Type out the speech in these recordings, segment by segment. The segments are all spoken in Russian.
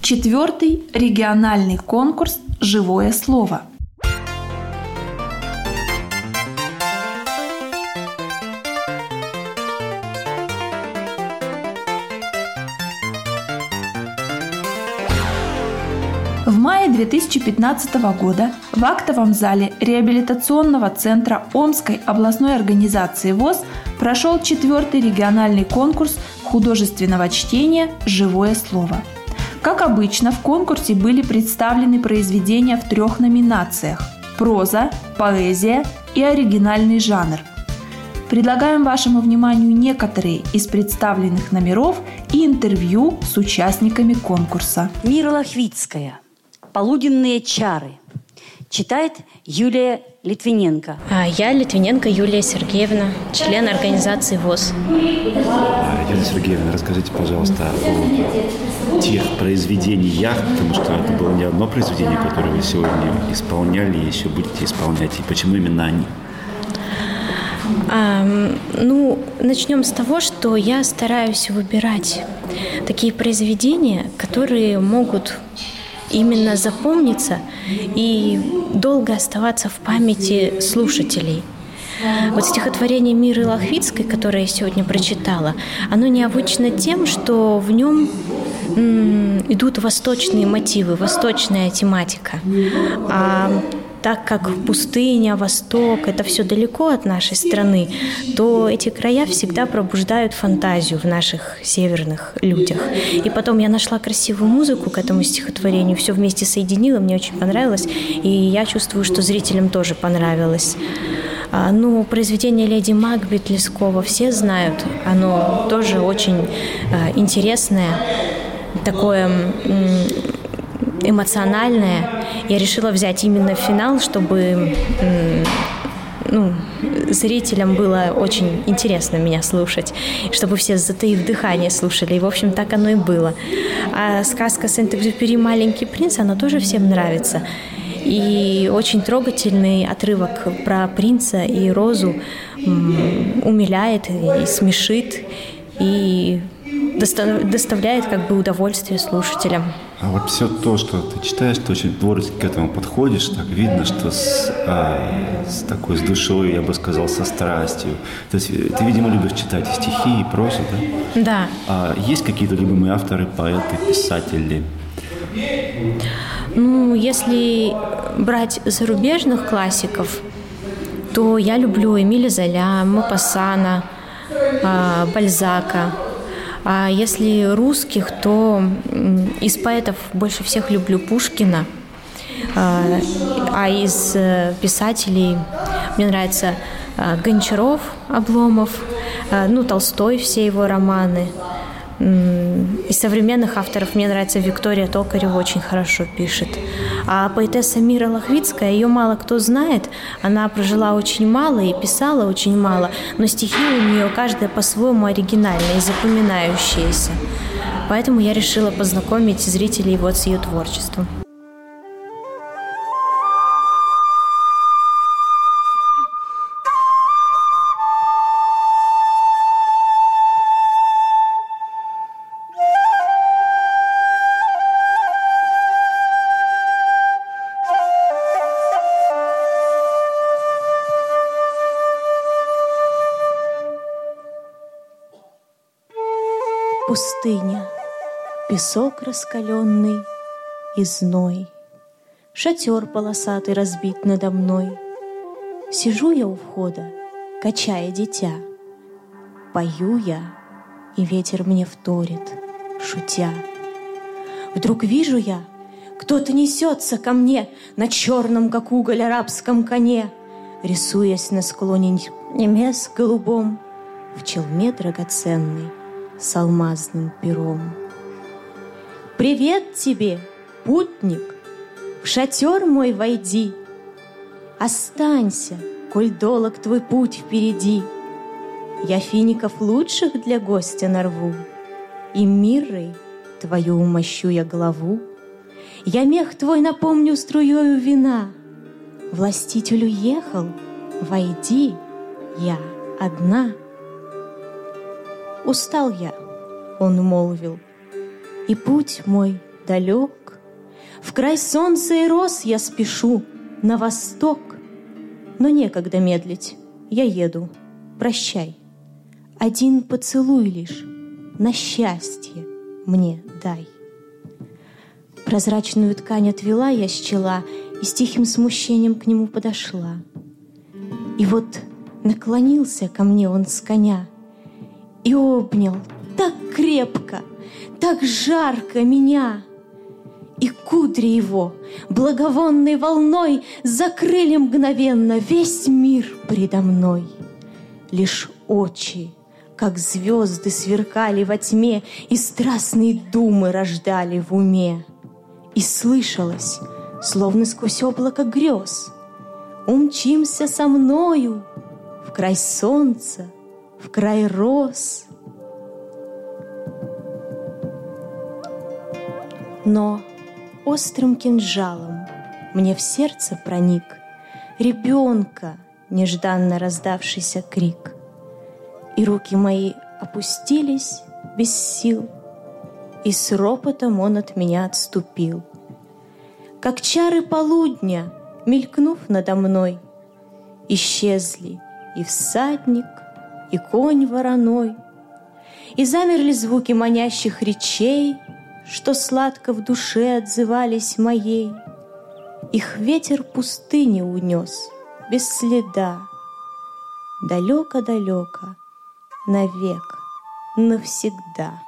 4-й региональный конкурс «Живое слово». В мае 2015 года в актовом зале реабилитационного центра Омской областной организации ВОС прошел 4-й региональный конкурс художественного чтения «Живое слово». Как обычно, в конкурсе были представлены произведения в 3 номинациях – проза, поэзия и оригинальный жанр. Предлагаем вашему вниманию некоторые из представленных номеров и интервью с участниками конкурса. Мира Лохвицкая. «Полуденные чары». Читает Юлия Литвиненко. Я Литвиненко Юлия Сергеевна, член организации ВОС. Юлия Сергеевна, расскажите, пожалуйста, о тех произведениях, потому что это было не одно произведение, которое вы сегодня исполняли и еще будете исполнять. И почему именно они? Начнем с того, что я стараюсь выбирать такие произведения, которые могут именно запомниться и долго оставаться в памяти слушателей. Вот стихотворение Миры Лохвицкой, которое я сегодня прочитала, оно необычно тем, что в нем идут восточные мотивы, восточная тематика. А так как пустыня, Восток – это все далеко от нашей страны, то эти края всегда пробуждают фантазию в наших северных людях. И потом я нашла красивую музыку к этому стихотворению, все вместе соединила, мне очень понравилось, и я чувствую, что зрителям тоже понравилось. Произведение «Леди Макбет» Лескова все знают, оно тоже очень интересное, такое эмоциональное. Я решила взять именно финал, чтобы зрителям было очень интересно меня слушать, чтобы все, затаив дыхание, слушали. И, в общем, так оно и было. А сказка Сент-Экзюпери «Маленький принц», она тоже всем нравится. И очень трогательный отрывок про принца и розу умиляет и смешит, и доставляет удовольствие слушателям. А вот все то, что ты читаешь, ты очень творчески к этому подходишь, так видно, что с душой, я бы сказал, со страстью. То есть ты, видимо, любишь читать и стихи, и прозу, да? Да. А есть какие-то любимые авторы, поэты, писатели? Если брать зарубежных классиков, то я люблю Эмиля Золя, Мопассана, Бальзака. А если русских, то из поэтов больше всех люблю Пушкина. А из писателей мне нравится Гончаров, Обломов, Толстой, все его романы. Из современных авторов мне нравится Виктория Токарева, очень хорошо пишет. А поэтесса Мира Лохвицкая, ее мало кто знает. Она прожила очень мало и писала очень мало, но стихи у нее каждая по-своему оригинальные и запоминающиеся. Поэтому я решила познакомить зрителей с ее творчеством. Пустыня, песок раскаленный и зной, шатер полосатый разбит надо мной. Сижу я у входа, качая дитя, пою я, и ветер мне вторит, шутя. Вдруг вижу я, кто-то несется ко мне на черном, как уголь, арабском коне, рисуясь на склоне небес голубом в челме драгоценной с алмазным пером. Привет тебе, путник, в шатер мой войди, останься, коль долог твой путь впереди. Я фиников лучших для гостя нарву, и миррой твою умощу я голову. Я мех твой напомню струёю вина. Властитель уехал, войди, я одна. Устал я, он молвил, и путь мой далек. В край солнца и роз я спешу на восток. Но некогда медлить, я еду, прощай. Один поцелуй лишь на счастье мне дай. Прозрачную ткань отвела я с чела и с тихим смущением к нему подошла. И вот наклонился ко мне он с коня и обнял так крепко, так жарко меня. И кудри его благовонной волной закрыли мгновенно весь мир предо мной. Лишь очи, как звезды, сверкали во тьме и страстные думы рождали в уме. И слышалось, словно сквозь облако грез: умчимся со мною в край солнца, в край роз. Но острым кинжалом мне в сердце проник ребенка нежданно раздавшийся крик. И руки мои опустились без сил, и с ропотом он от меня отступил. Как чары полудня, мелькнув надо мной, исчезли и всадник, и конь вороной, и замерли звуки манящих речей, что сладко в душе отзывались моей. Их ветер пустыни унес без следа, далеко-далеко, навек, навсегда.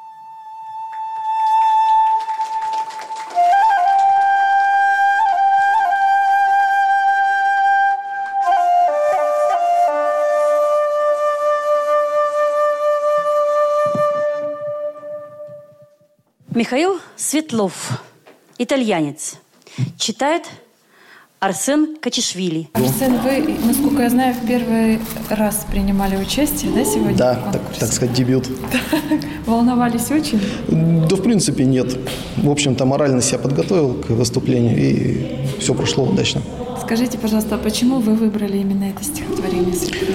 Михаил Светлов, итальянец, читает Арсен Качишвили. Арсен, вы, насколько я знаю, в первый раз принимали участие, да, сегодня? Да, так сказать, дебют. Волновались очень? Да, в принципе, нет. В общем-то, морально себя подготовил к выступлению, и все прошло удачно. Скажите, пожалуйста, а почему вы выбрали именно это стихотворение?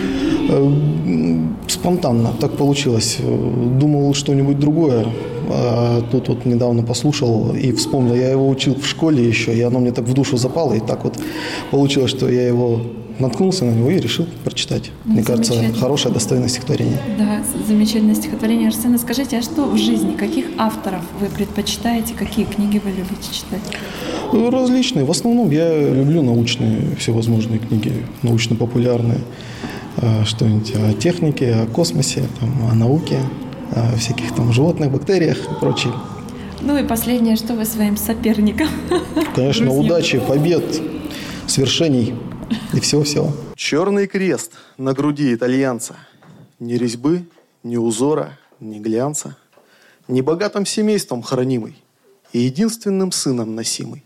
Спонтанно так получилось. Думал что-нибудь другое. А тут вот недавно послушал и вспомнил. Я его учил в школе еще, и оно мне так в душу запало. И так вот получилось, что я его наткнулся на него и решил прочитать. Мне кажется, хорошее, достойное стихотворение. Да, замечательное стихотворение. Арсен, скажите, а что в жизни, каких авторов вы предпочитаете, какие книги вы любите читать? Различные. В основном я люблю научные всевозможные книги, научно-популярные. Что-нибудь о технике, о космосе, там, о науке, о всяких там животных, бактериях и прочее. Ну и последнее, что вы своим соперникам? Конечно, удачи, побед, свершений и всего-всего. Черный крест на груди итальянца. Ни резьбы, ни узора, ни глянца. Ни богатым семейством хранимый и единственным сыном носимый.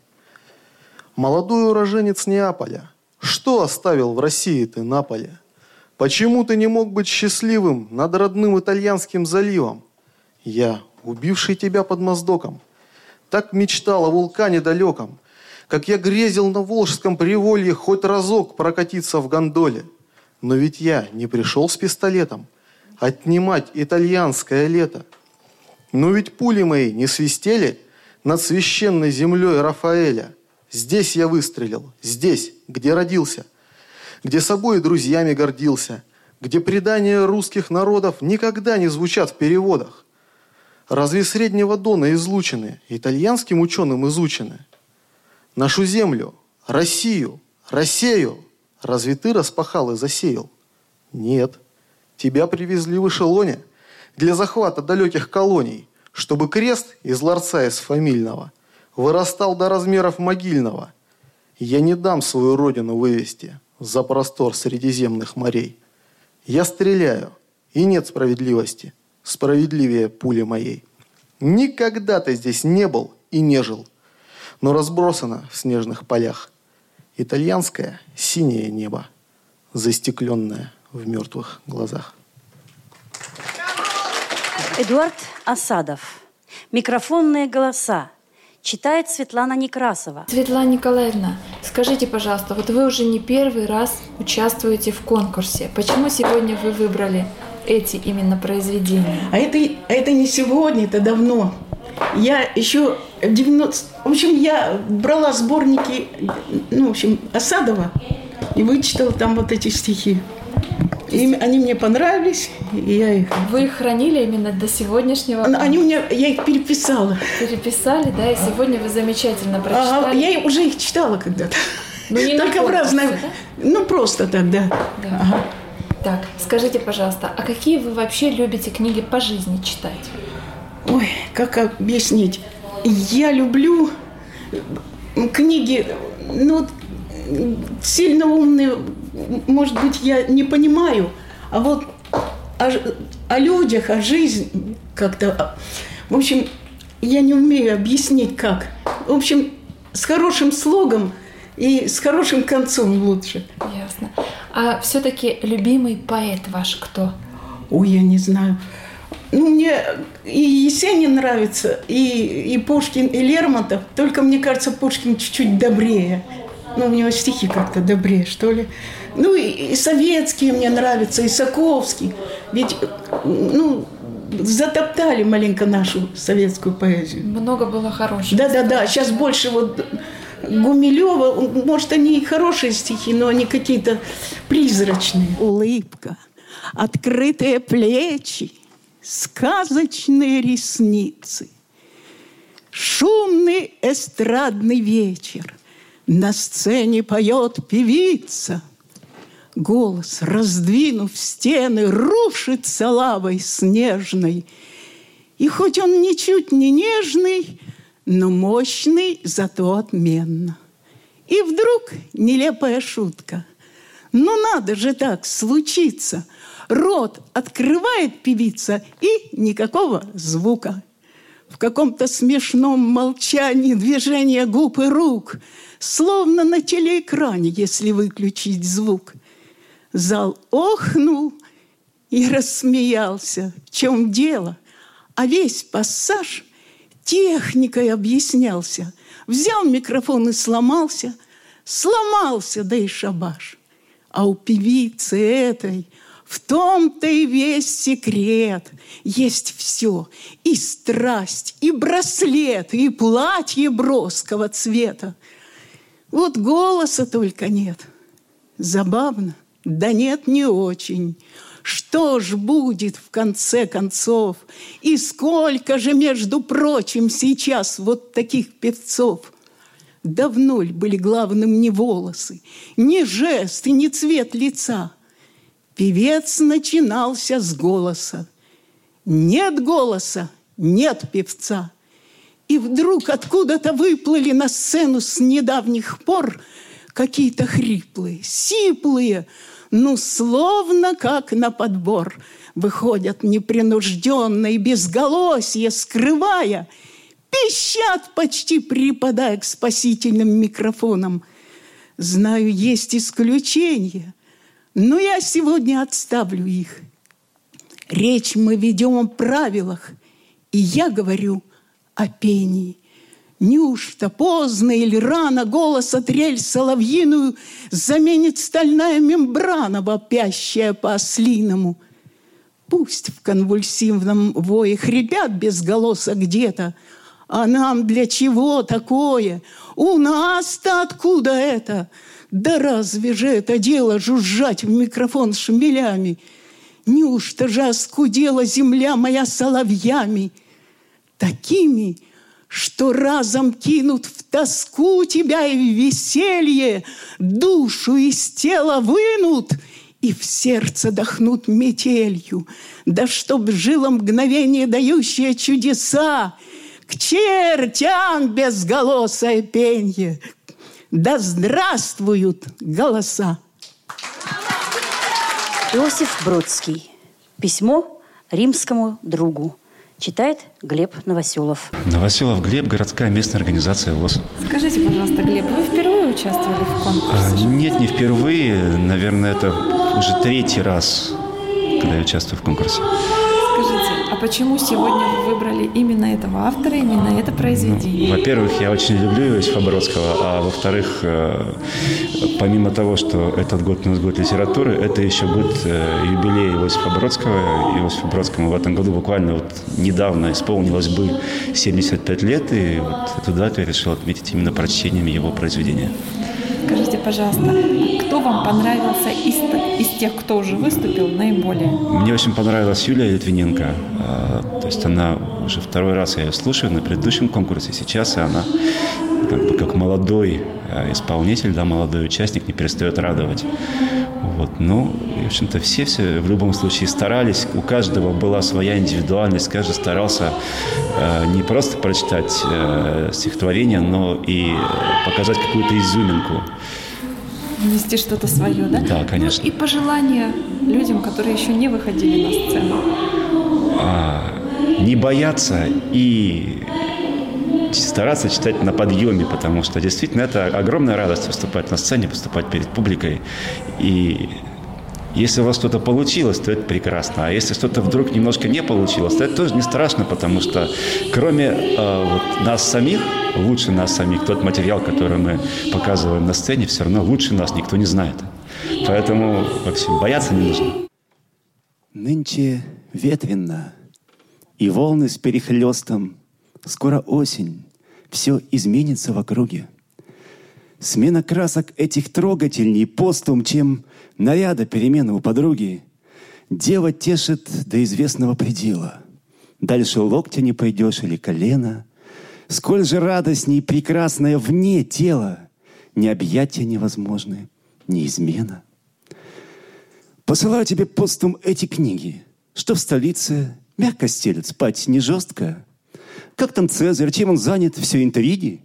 Молодой уроженец Неаполя, что оставил в России ты на поле? Почему ты не мог быть счастливым над родным итальянским заливом? Я, убивший тебя под Моздоком, так мечтал о вулкане далеком, как я грезил на Волжском приволье хоть разок прокатиться в гондоле. Но ведь я не пришел с пистолетом отнимать итальянское лето. Но ведь пули мои не свистели над священной землей Рафаэля. Здесь я выстрелил, здесь, где родился, где собой и друзьями гордился, где предания русских народов никогда не звучат в переводах. Разве Среднего Дона излучины итальянским ученым изучены? Нашу землю, Россию, Россию, разве ты распахал и засеял? Нет, тебя привезли в эшелоне для захвата далеких колоний, чтобы крест из ларца из фамильного вырастал до размеров могильного. Я не дам свою родину вывести за простор средиземных морей. Я стреляю, и нет справедливости, справедливее пули моей. Никогда ты здесь не был и не жил, но разбросано в снежных полях итальянское синее небо, застекленное в мертвых глазах. Эдуард Асадов. Микрофонные голоса. Читает Светлана Некрасова. Светлана Николаевна, скажите, пожалуйста, вот вы уже не первый раз участвуете в конкурсе. Почему сегодня вы выбрали эти именно произведения? А это не сегодня, это давно. Я еще в общем, я брала сборники, Асадова и вычитала там вот эти стихи. И они мне понравились, и я их... Вы их хранили именно до сегодняшнего? Я их переписала. Переписали, да? И сегодня вы замечательно прочитали. Я уже их читала когда-то. Не только в разное... Да? Просто так, да. Ага. Так, скажите, пожалуйста, а какие вы вообще любите книги по жизни читать? Ой, как объяснить? Я люблю книги, сильно умные, может быть, я не понимаю, а вот о людях, о жизни как-то. В общем, я не умею объяснить, как. В общем, с хорошим слогом и с хорошим концом лучше. Ясно. А все-таки любимый поэт ваш кто? Ой, я не знаю. Мне и Есенин нравится, и Пушкин, и Лермонтов. Только, мне кажется, Пушкин чуть-чуть добрее. У него стихи как-то добрее, что ли. И советские мне нравятся, и Саковский. Ведь, затоптали маленько нашу советскую поэзию. Много было хорошего. Да. Сейчас больше Гумилева. Может, они и хорошие стихи, но они какие-то призрачные. Улыбка, открытые плечи, сказочные ресницы. Шумный эстрадный вечер. На сцене поет певица. Голос, раздвинув стены, рушится лавой снежной. И хоть он ничуть не нежный, но мощный, зато отменно. И вдруг нелепая шутка. Надо же так случиться. Рот открывает певица, и никакого звука. В каком-то смешном молчании движения губ и рук, словно на телеэкране, если выключить звук. Зал охнул и рассмеялся. В чем дело? А весь пассаж техникой объяснялся. Взял микрофон и сломался. Сломался, да и шабаш. А у певицы этой в том-то и весь секрет. Есть все. И страсть, и браслет, и платье броского цвета. Вот голоса только нет. Забавно? Да нет, не очень. Что ж будет в конце концов? И сколько же, между прочим, сейчас вот таких певцов? Давно ли были главным не волосы, не жест и не цвет лица? Певец начинался с голоса. Нет голоса, нет певца. И вдруг откуда-то выплыли на сцену с недавних пор какие-то хриплые, сиплые, словно как на подбор. Выходят непринужденно и безголосье скрывая, пищат, почти припадая к спасительным микрофонам. Знаю, есть исключения, но я сегодня отставлю их. Речь мы ведем о правилах, и я говорю о пении. Неужто поздно или рано голоса трель соловьиную заменит стальная мембрана, вопящая по-ослиному? Пусть в конвульсивном вое хрипят без голоса где-то, а нам для чего такое? У нас-то откуда это? Да разве же это дело жужжать в микрофон шмелями? Неужто же оскудела земля моя соловьями? Такими, что разом кинут в тоску тебя и в веселье, душу из тела вынут и в сердце дохнут метелью. Да чтоб жило мгновение, дающее чудеса, к чертям безголосое пенье. Да здравствуют голоса! Иосиф Бродский. Письмо римскому другу. Читает Глеб Новоселов. Новоселов Глеб, городская местная организация ВОС. Скажите, пожалуйста, Глеб, вы впервые участвовали в конкурсе? Нет, не впервые. Наверное, это уже 3-й раз, когда я участвую в конкурсе. Скажите, А почему сегодня вы выбрали именно этого автора, именно это произведение? Во-первых, я очень люблю Иосифа Бродского, а во-вторых, помимо того, что этот год у нас год литературы, это еще год юбилея Иосифа Бродского. Иосифу Бродскому в этом году буквально недавно исполнилось бы 75 лет, и эту дату я решил отметить именно прочтением его произведения. Скажите, пожалуйста, кто вам понравился из тех, кто уже выступил, наиболее? Мне очень понравилась Юлия Литвиненко. То есть она уже второй раз я ее слушаю на предыдущем конкурсе. Сейчас она как молодой исполнитель, молодой участник не перестает радовать. Ну, в общем-то, все в любом случае старались. У каждого была своя индивидуальность. Каждый старался не просто прочитать стихотворение, но и показать какую-то изюминку. Внести что-то свое, да? Да, конечно. И пожелания людям, которые еще не выходили на сцену. Не бояться и стараться читать на подъеме, потому что действительно это огромная радость выступать на сцене, выступать перед публикой. И если у вас что-то получилось, то это прекрасно. А если что-то вдруг немножко не получилось, то это тоже не страшно, потому что кроме нас самих, лучше нас самих, тот материал, который мы показываем на сцене, все равно лучше нас никто не знает. Поэтому, Максим, бояться не нужно. Нынче ветрено, и волны с перехлестом. Скоро осень, все изменится в округе. Смена красок этих трогательней постум, чем наряда перемены у подруги. Дева тешит до известного предела. Дальше локтя не пойдешь или колено. Сколь же радостней прекрасная вне тела, ни объятия невозможны, ни измена. Посылаю тебе постум эти книги, что в столице мягко стелят, спать не жестко. Как там Цезарь, чем он занят, все интриги?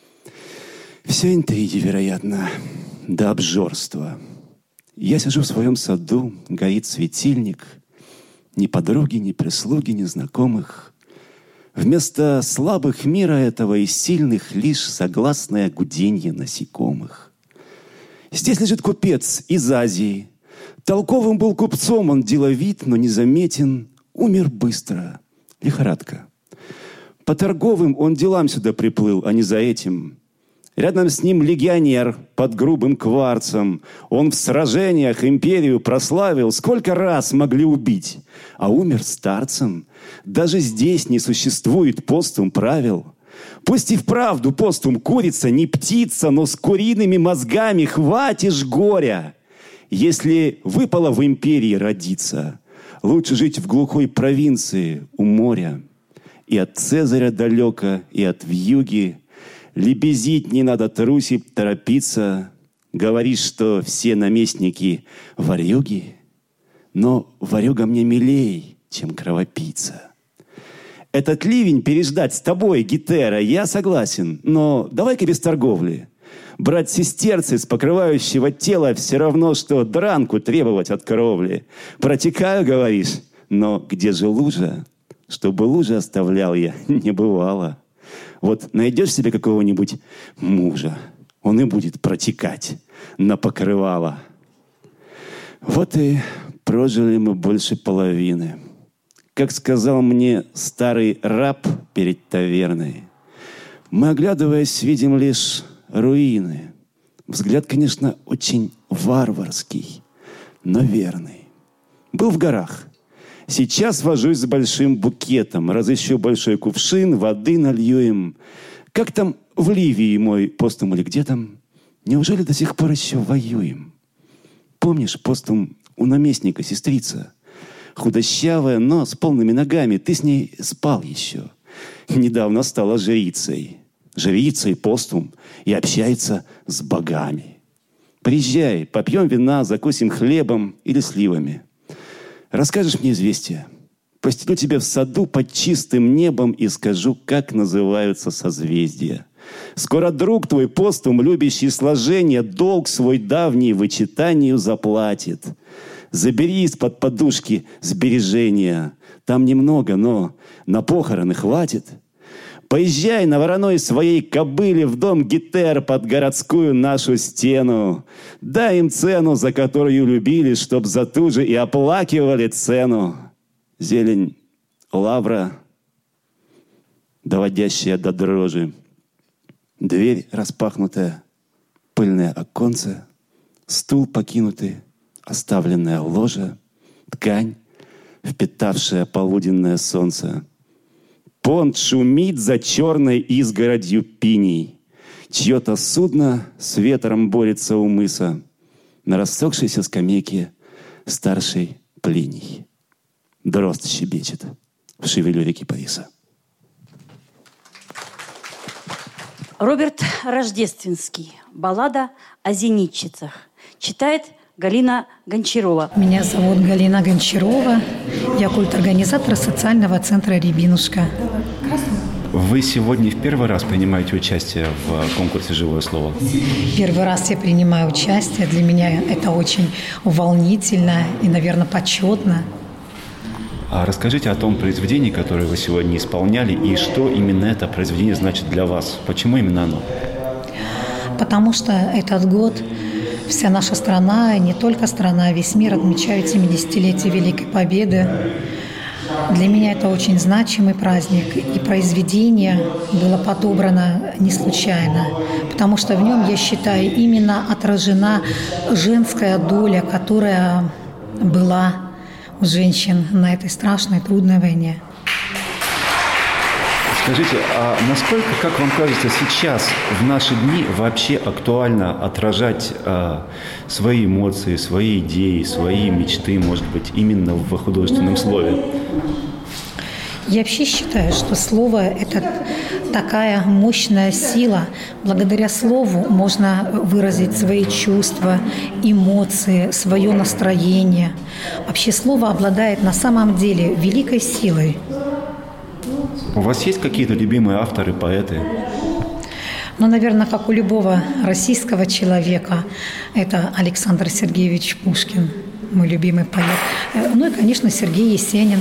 Все интриги, вероятно, до обжорства. Я сижу в своем саду, горит светильник. Ни подруги, ни прислуги, ни знакомых. Вместо слабых мира этого и сильных лишь согласное гуденье насекомых. Здесь лежит купец из Азии. Толковым был купцом, он деловит, но незаметен. Умер быстро, лихорадка. По торговым он делам сюда приплыл, а не за этим. Рядом с ним легионер под грубым кварцем. Он в сражениях империю прославил. Сколько раз могли убить, а умер старцем. Даже здесь не существует постум правил. Пусть и вправду постум курица, не птица, но с куриными мозгами хватишь горя. Если выпало в империи родиться, лучше жить в глухой провинции у моря. И от Цезаря далеко, и от вьюги. Лебезить не надо, трусить, торопиться. Говоришь, что все наместники ворюги. Но ворюга мне милей, чем кровопийца. Этот ливень переждать с тобой, Гетера, я согласен. Но давай-ка без торговли. Брать сестерцы с покрывающего тела все равно, что дранку требовать от кровли. Протекаю, говоришь, но где же лужа? Чтобы лужи оставлял я, не бывало. Вот найдешь себе какого-нибудь мужа, он и будет протекать на покрывало. Вот и прожили мы больше половины. Как сказал мне старый раб перед таверной, мы, оглядываясь, видим лишь руины. Взгляд, конечно, очень варварский, но верный. Был в горах. Сейчас вожусь с большим букетом. Разыщу большой кувшин, воды налью им. Как там в Ливии мой постум или где там? Неужели до сих пор еще воюем? Помнишь постум у наместника сестрица? Худощавая, но с полными ногами. Ты с ней спал еще. Недавно стала жрицей. Жрицей постум и общается с богами. Приезжай, попьем вина, закусим хлебом или сливами. Расскажешь мне известие. Постелю тебя в саду под чистым небом и скажу, как называются созвездия. Скоро друг твой, постум, любящий сложения, долг свой давний вычитанию заплатит. Забери из-под подушки сбережения. Там немного, но на похороны хватит. Поезжай на вороной своей кобыле в дом Гетер под городскую нашу стену. Дай им цену, за которую любили, чтоб за ту же и оплакивали цену. Зелень лавра, доводящая до дрожи, дверь распахнутая, пыльное оконце, стул покинутый, оставленное ложе, ткань, впитавшая полуденное солнце. Понт шумит за черной изгородью пиней. Чье-то судно с ветром борется у мыса. На рассохшейся скамейке старший Плиний. Дрозд щебечет в шевелюре кипариса. Роберт Рождественский. Баллада о зенитчицах. Читает Галина Гончарова. Меня зовут Галина Гончарова. Я культорганизатор социального центра «Рябинушка». Вы сегодня в первый раз принимаете участие в конкурсе «Живое слово»? Первый раз я принимаю участие. Для меня это очень волнительно и, наверное, почетно. А расскажите о том произведении, которое вы сегодня исполняли, и что именно это произведение значит для вас. Почему именно оно? Потому что этот год вся наша страна, и не только страна, а весь мир отмечают 70-летие Великой Победы. Для меня это очень значимый праздник, и произведение было подобрано не случайно, потому что в нем, я считаю, именно отражена женская доля, которая была у женщин на этой страшной, трудной войне. Скажите, а насколько, как вам кажется, сейчас, в наши дни, вообще актуально отражать свои эмоции, свои идеи, свои мечты, может быть, именно в художественном слове? Я вообще считаю, что слово – это такая мощная сила. Благодаря слову можно выразить свои чувства, эмоции, свое настроение. Вообще слово обладает на самом деле великой силой. У вас есть какие-то любимые авторы, поэты? Ну, наверное, как у любого российского человека, это Александр Сергеевич Пушкин, мой любимый поэт. Ну и, конечно, Сергей Есенин.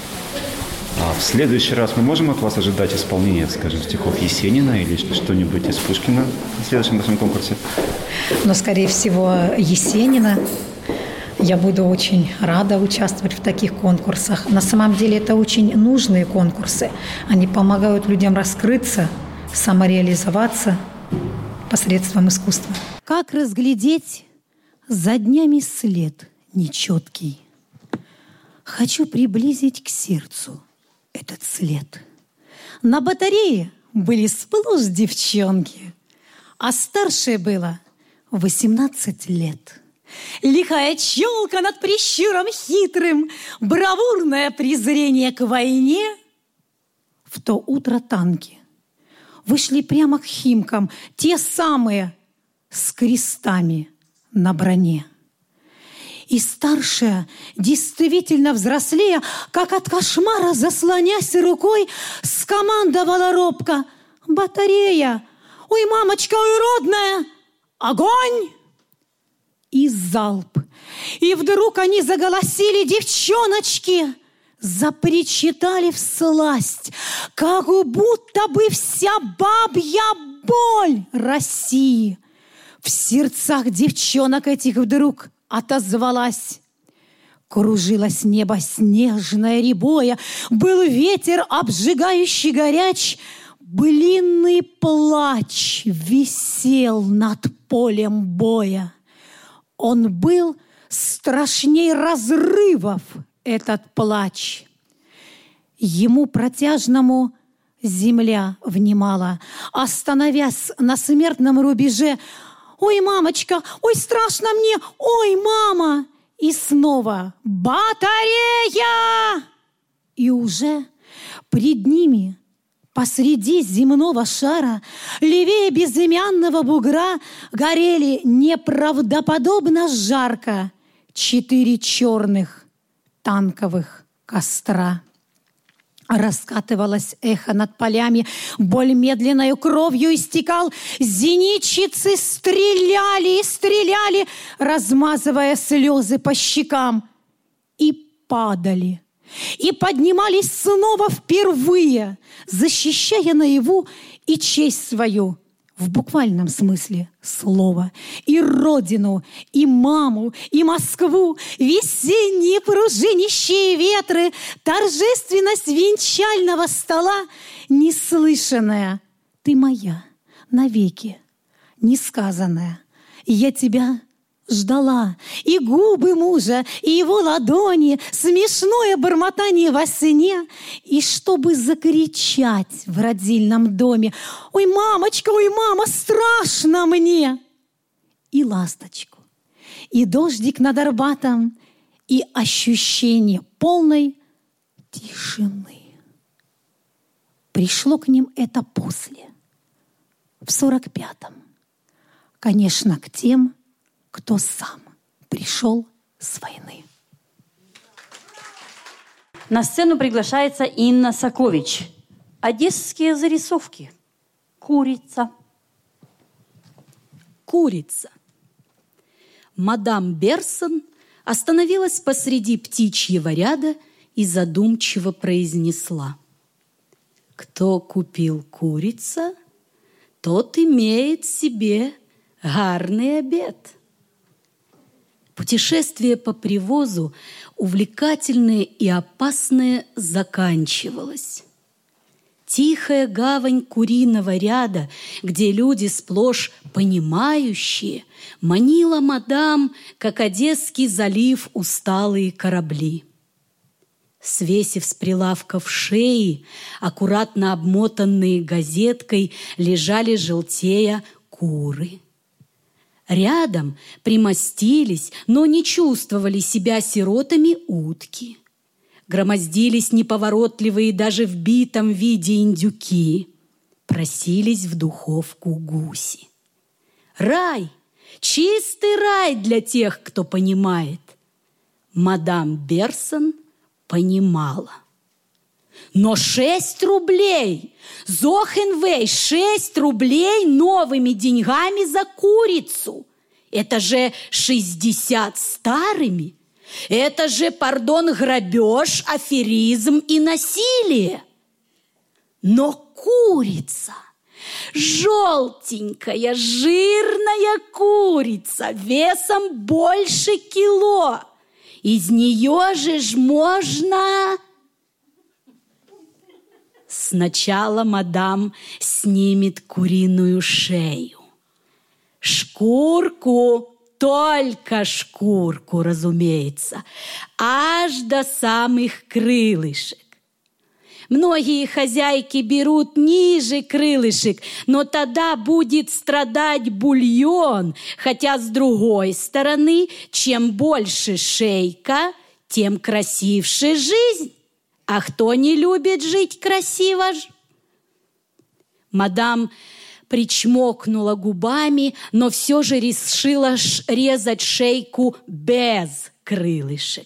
А в следующий раз мы можем от вас ожидать исполнения, скажем, стихов Есенина или что-нибудь из Пушкина в следующем нашем конкурсе? Но, скорее всего, Есенина. Я буду очень рада участвовать в таких конкурсах. На самом деле это очень нужные конкурсы. Они помогают людям раскрыться, самореализоваться посредством искусства. Как разглядеть за днями след нечеткий? Хочу приблизить к сердцу этот след. На батарее были сплошь девчонки, а старше было 18 лет. Лихая челка над прищуром хитрым, бравурное презрение к войне. В то утро танки вышли прямо к Химкам, те самые с крестами на броне. И старшая, действительно взрослея, как от кошмара, заслонясь рукой, скомандовала робко: «Батарея! Ой, мамочка, ой, родная! Огонь!» И залп. И вдруг они заголосили, девчоночки, запричитали всласть, как будто бы вся бабья боль России в сердцах девчонок этих вдруг отозвалась. Кружилось небо снежное рябое, был ветер обжигающий горяч, блинный плач висел над полем боя. Он был страшней разрывов, этот плач. Ему протяжному земля внимала, остановясь на смертном рубеже. «Ой, мамочка, ой, страшно мне, ой, мама!» И снова «Батарея!» И уже пред ними посреди земного шара, левее безымянного бугра, горели неправдоподобно жарко 4 черных танковых костра. Раскатывалось эхо над полями, боль медленною кровью истекал. Зенитчицы стреляли и стреляли, размазывая слезы по щекам. И падали, и поднимались снова впервые, защищая наяву и честь свою в буквальном смысле слова. И родину, и маму, и Москву, весенние пружинищие ветры, торжественность венчального стола, неслышанная. Ты моя навеки, несказанная. Я тебя ждала. И губы мужа, и его ладони, смешное бормотание во сне. И чтобы закричать в родильном доме: «Ой, мамочка, ой, мама, страшно мне!» И ласточку, и дождик над Арбатом, и ощущение полной тишины. Пришло к ним это после, в 45-м. Конечно, к тем, кто сам пришел с войны. На сцену приглашается Инна Сакович. Одесские зарисовки. Курица. Курица. Мадам Берсон остановилась посреди птичьего ряда и задумчиво произнесла: «Кто купил курица, тот имеет себе гарный обед». Путешествие по привозу, увлекательное и опасное, заканчивалось. Тихая гавань куриного ряда, где люди сплошь понимающие, манила мадам, как Одесский залив, усталые корабли. Свесив с прилавков шеи, аккуратно обмотанные газеткой, лежали желтея куры. Рядом примостились, но не чувствовали себя сиротами утки. Громоздились неповоротливые даже в битом виде индюки. Просились в духовку гуси. Рай, чистый рай для тех, кто понимает. Мадам Берсон понимала. Но 6 рублей! Зохенвей, 6 рублей новыми деньгами за курицу! Это же 60 старыми! Это же, пардон, грабеж, аферизм и насилие! Но курица, желтенькая, жирная курица, весом больше кило, из нее же ж можно... Сначала мадам снимет куриную шею. Шкурку, только шкурку, разумеется, аж до самых крылышек. Многие хозяйки берут ниже крылышек, но тогда будет страдать бульон, хотя с другой стороны, чем больше шейка, тем красивше жизнь. А кто не любит жить красиво? Мадам причмокнула губами, но все же решила резать шейку без крылышек.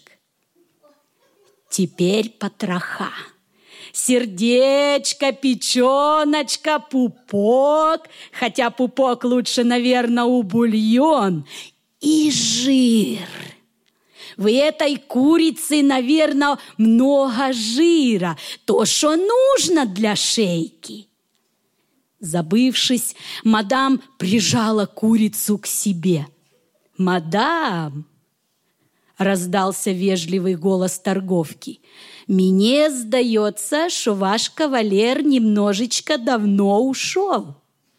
Теперь потроха. Сердечко, печеночка, пупок, хотя пупок лучше, наверное, у бульон, и жир. В этой курице, наверное, много жира, то, что нужно для шейки. Забывшись, мадам прижала курицу к себе. «Мадам!» — раздался вежливый голос торговки. «Мне сдается, что ваш кавалер немножечко давно ушел».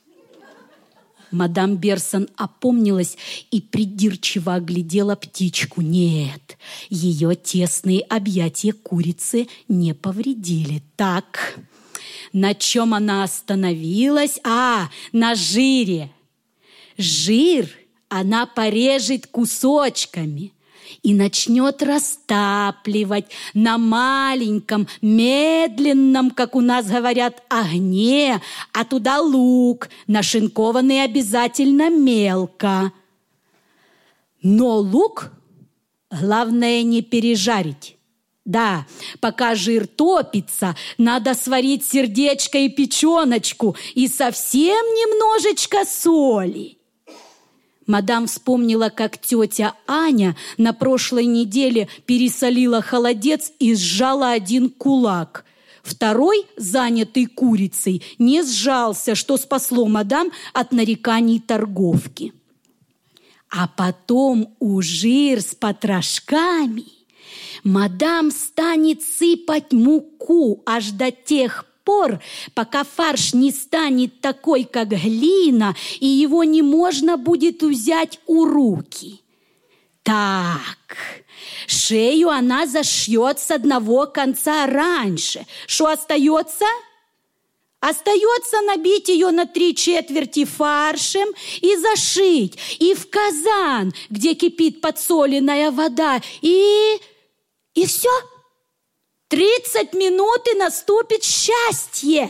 Мадам Берсон опомнилась и придирчиво оглядела птичку. Нет, ее тесные объятия курицы не повредили. Так, на чем она остановилась? На жире. Жир она порежет кусочками и начнет растапливать на маленьком, медленном, как у нас говорят, огне, а туда лук, нашинкованный обязательно мелко. Но лук главное не пережарить. Да, пока жир топится, надо сварить сердечко и печеночку и совсем немножечко соли. Мадам вспомнила, как тетя Аня на прошлой неделе пересолила холодец и сжала один кулак. Второй, занятый курицей, не сжался, что спасло мадам от нареканий торговки. А потом у жир с потрошками мадам станет сыпать муку аж до тех пор, пока фарш не станет такой, как глина, и его не можно будет взять у руки. Так, шею она зашьет с одного конца раньше. Что остается? Остается набить ее на 3/4 фаршем и зашить. И в казан, где кипит подсоленная вода. И все. 30 минут, и наступит счастье.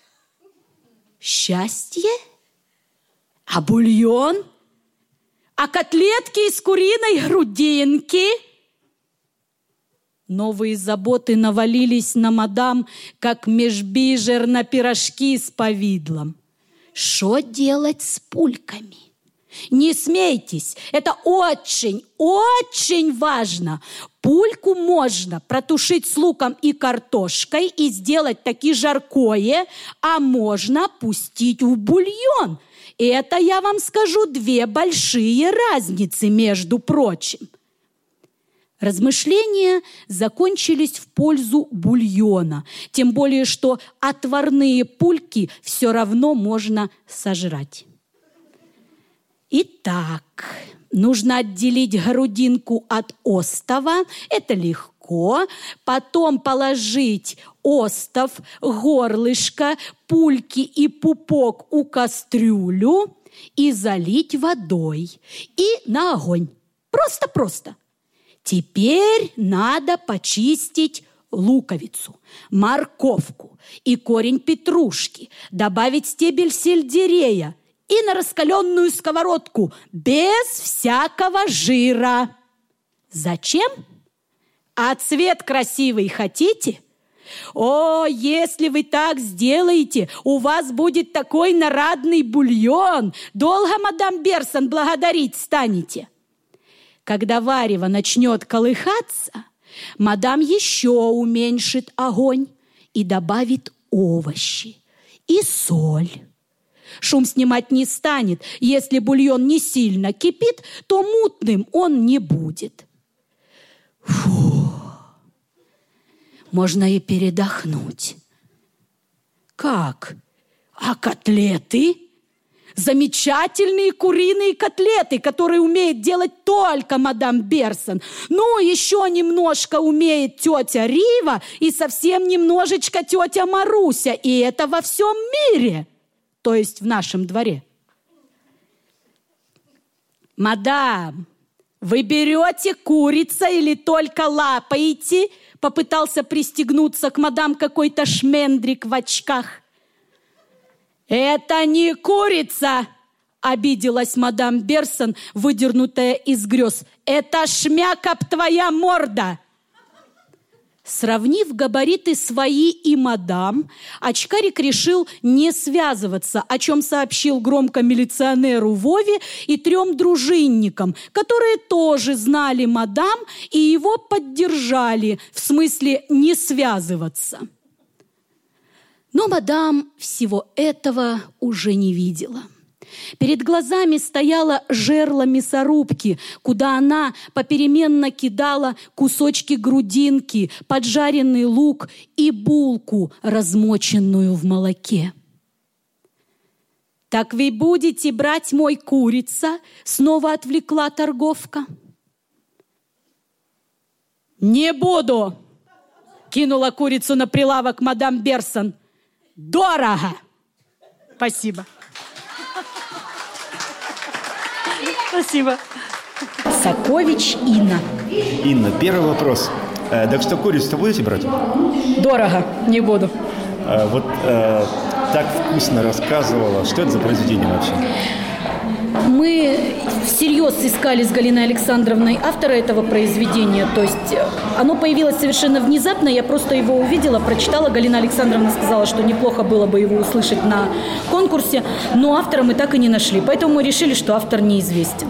Счастье? А бульон? А котлетки из куриной грудинки? Новые заботы навалились на мадам, как межбижер на пирожки с повидлом. Что делать с пульками? Не смейтесь, это очень, очень важно. Пульку можно протушить с луком и картошкой и сделать таки жаркое, а можно пустить в бульон. Это, я вам скажу, 2 большие разницы, между прочим. Размышления закончились в пользу бульона, тем более, что отварные пульки все равно можно сожрать. Итак, нужно отделить грудинку от остова, это легко, потом положить остов, горлышко, пульки и пупок у кастрюлю и залить водой и на огонь. Просто-просто. Теперь надо почистить луковицу, морковку и корень петрушки, добавить стебель сельдерея и на раскаленную сковородку без всякого жира. Зачем? А цвет красивый хотите? О, если вы так сделаете, у вас будет такой нарадный бульон. Долго, мадам Берсон, благодарить станете. Когда варево начнет колыхаться, мадам еще уменьшит огонь и добавит овощи и соль. Шум снимать не станет. Если бульон не сильно кипит, то мутным он не будет. Фу. Можно и передохнуть. Как? А котлеты? Замечательные куриные котлеты, которые умеет делать только мадам Берсон. Ну, еще немножко умеет тетя Рива и совсем немножечко тетя Маруся. И это во всем мире. То есть в нашем дворе. Мадам, вы берете курица или только лапаете? Попытался пристегнуться к мадам какой-то шмендрик в очках. Это не курица, обиделась мадам Берсон, выдернутая из грез. Это шмякоп твоя морда. Сравнив габариты свои и мадам, очкарик решил не связываться, о чем сообщил громко милиционеру Вове и 3 дружинникам, которые тоже знали мадам и его поддержали, в смысле не связываться. Но мадам всего этого уже не видела. Перед глазами стояло жерло мясорубки, куда она попеременно кидала кусочки грудинки, поджаренный лук и булку, размоченную в молоке. «Так вы будете брать мой курица?» — снова отвлекла торговка. «Не буду!» — кинула курицу на прилавок мадам Берсон. «Дорого!» «Спасибо!» Спасибо. Сакович Инна. Инна, первый вопрос. Так что курицу-то будете брать? Дорого, не буду. Так вкусно рассказывала. Что это за произведение вообще? Мы всерьез искали с Галиной Александровной автора этого произведения. То есть оно появилось совершенно внезапно. Я просто его увидела, прочитала. Галина Александровна сказала, что неплохо было бы его услышать на конкурсе. Но автора мы так и не нашли. Поэтому мы решили, что автор неизвестен.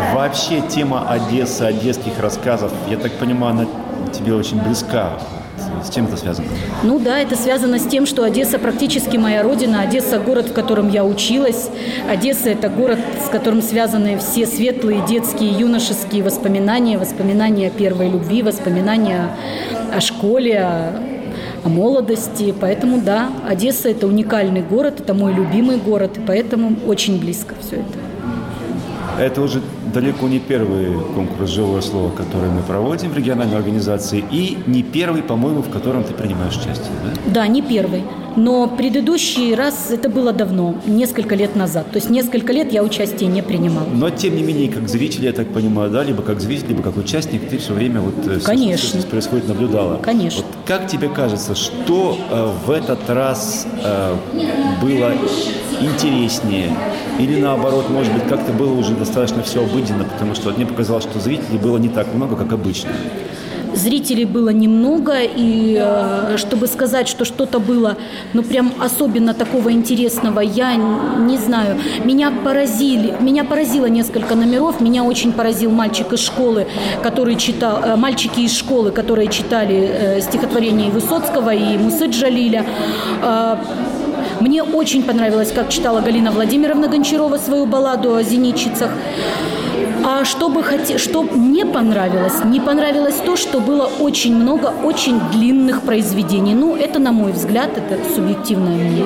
Вообще тема Одессы, одесских рассказов, я так понимаю, она тебе очень близка. С чем это связано? Ну да, это связано с тем, что Одесса практически моя родина. Одесса – город, в котором я училась. Одесса – это город, с которым связаны все светлые детские, юношеские воспоминания, воспоминания о первой любви, воспоминания о школе, о молодости. Поэтому да, Одесса – это уникальный город, это мой любимый город, и поэтому очень близко все это. Это уже далеко не первый конкурс «Живое слово», который мы проводим в региональной организации, и не первый, по-моему, в котором ты принимаешь участие, да? Да, не первый. Но предыдущий раз это было давно, несколько лет назад. То есть несколько лет я участие не принимала. Но, тем не менее, как зритель, я так понимаю, да, либо как зритель, либо как участник, ты все время Конечно. Все, что здесь происходит, наблюдала. Конечно. Вот как тебе кажется, что в этот раз было интереснее? Или наоборот, может быть, как-то было уже достаточно все обыденно, потому что мне показалось, что зрителей было не так много, как обычно. Зрителей было немного, и чтобы сказать, что что-то было, ну, прям особенно такого интересного, я не знаю. Меня поразило несколько номеров. Меня очень поразил мальчик из школы, который читал, мальчики из школы, которые читали стихотворение Высоцкого и Мусы Джалиля. Мне очень понравилось, как читала Галина Владимировна Гончарова свою балладу о зенитчицах. А что мне понравилось? Не понравилось то, что было очень много очень длинных произведений. Ну, это, на мой взгляд, это субъективное мнение.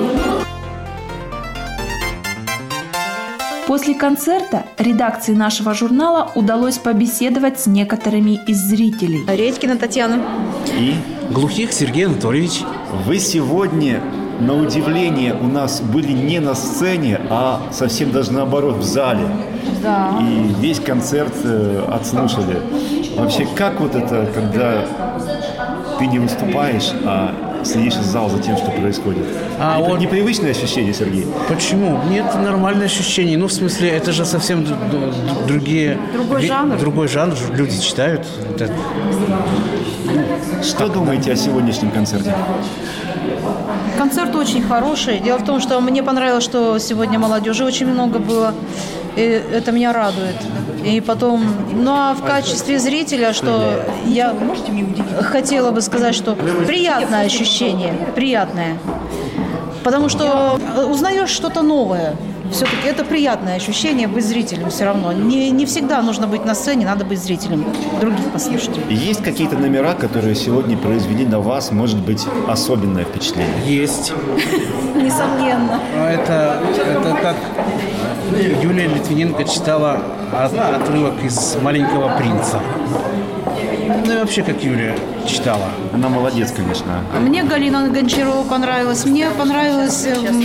После концерта редакции нашего журнала удалось побеседовать с некоторыми из зрителей. Редькина Татьяна. И Глухих Сергей Анатольевич. Вы сегодня, на удивление, у нас были не на сцене, а совсем даже наоборот, в зале. Да. И весь концерт отслушали. Вообще, как вот это, когда ты не выступаешь, а следишь из зала за тем, что происходит? Это непривычное ощущение, Сергей? Почему? Нет, нормальное ощущение. Ну, в смысле, это же совсем другой жанр. Другой жанр. Люди читают. Что думаете о сегодняшнем концерте? Концерт очень хороший. Дело в том, что мне понравилось, что сегодня молодежи очень много было. И это меня радует. И потом, ну а в качестве зрителя, что я хотела бы сказать, что приятное ощущение, приятное. Потому что узнаешь что-то новое. Все-таки это приятное ощущение быть зрителем все равно. Не всегда нужно быть на сцене, надо быть зрителем, других послушать. Есть какие-то номера, которые сегодня произвели на вас, может быть, особенное впечатление? Есть. Несомненно. Это как Юлия Литвиненко читала отрывок из «Маленького принца». Ну и вообще, как Юлия читала. Она молодец, конечно. Мне Галина Гончарова понравилась. Мне понравилось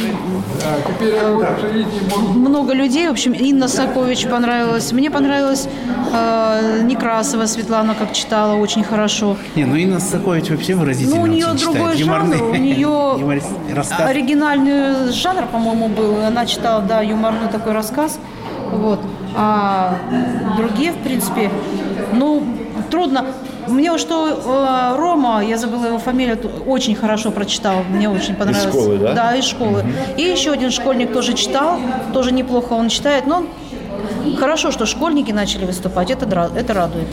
много людей. В общем, Инна Сакович понравилась. Мне понравилась Некрасова Светлана, как читала, очень хорошо. Не, ну Инна Сакович вообще выразительно. Ну, у нее другой жанр. У нее оригинальный жанр, по-моему, был. Она читала, да, юморный такой рассказ. Вот. А другие, в принципе, ну, трудно. Мне что Рома, я забыла его фамилию, очень хорошо прочитал, мне очень понравилось. Из школы, да? Да, из школы. И еще один школьник тоже читал, тоже неплохо он читает, но хорошо, что школьники начали выступать, это радует.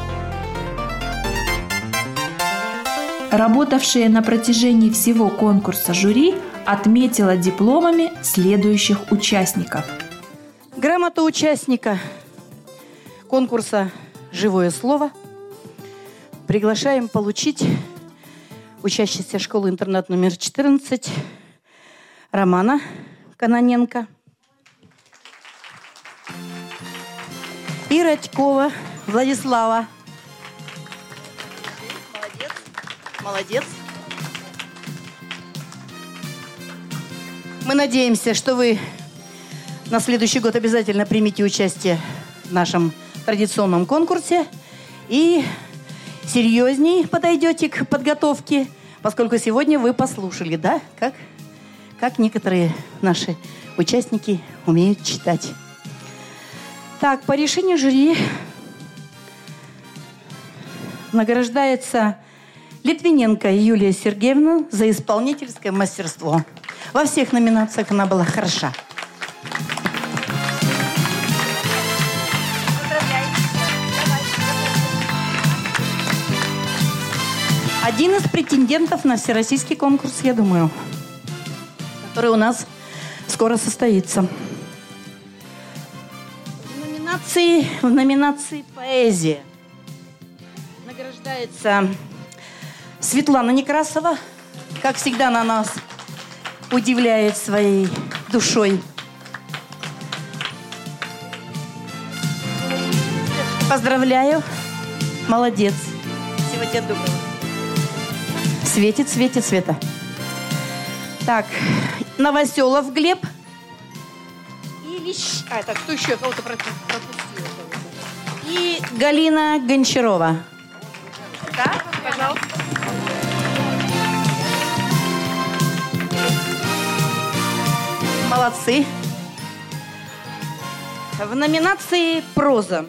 Работавшие на протяжении всего конкурса жюри отметила дипломами следующих участников. Грамоту участника конкурса «Живое слово» приглашаем получить учащийся школы-интернат номер 14 Романа Кононенко и Радькова Владислава. Молодец. Мы надеемся, что вы на следующий год обязательно примите участие в нашем традиционном конкурсе и серьезней подойдете к подготовке, поскольку сегодня вы послушали, да, как некоторые наши участники умеют читать. Так, по решению жюри награждается Литвиненко Юлия Сергеевна за исполнительское мастерство. Во всех номинациях она была хороша. Один из претендентов на всероссийский конкурс, я думаю, который у нас скоро состоится. В номинации «Поэзия» награждается Светлана Некрасова. Как всегда, она нас удивляет своей душой. Поздравляю. Молодец. Всего тебе доброго. Светит, светит, Света. Так, Новоселов Глеб. Так, кто еще? Кого-то пропустила. И Галина Гончарова. Да, пожалуйста. Молодцы. В номинации «Проза»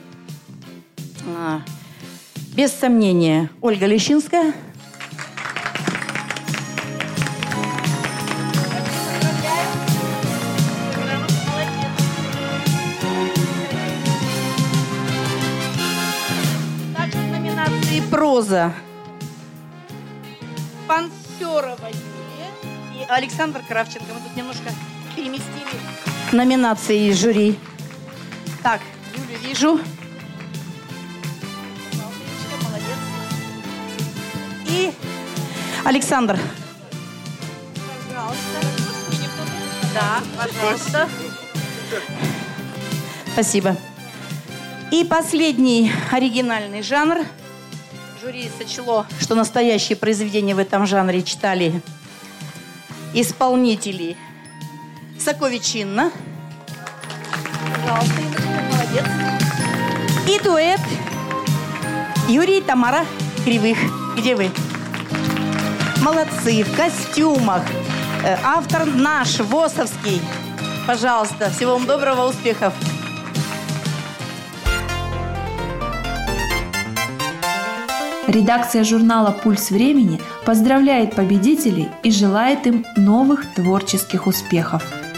без сомнения Ольга Лещинская. Также в номинации «Проза» Панферова Юлия и Александр Кравченко. Мы тут немножко переместили номинации жюри. Так, Юлю вижу. И Александр. Пожалуйста. Да, пожалуйста. Спасибо. И последний оригинальный жанр. Жюри сочло, что настоящие произведения в этом жанре читали исполнители Сокович Инна. Пожалуйста, Инночка, молодец. И дуэт Юрий и Тамара Кривых. Где вы? Молодцы, в костюмах. Автор наш, Восовский. Пожалуйста, всего вам доброго, успехов. Редакция журнала «Пульс времени» поздравляет победителей и желает им новых творческих успехов.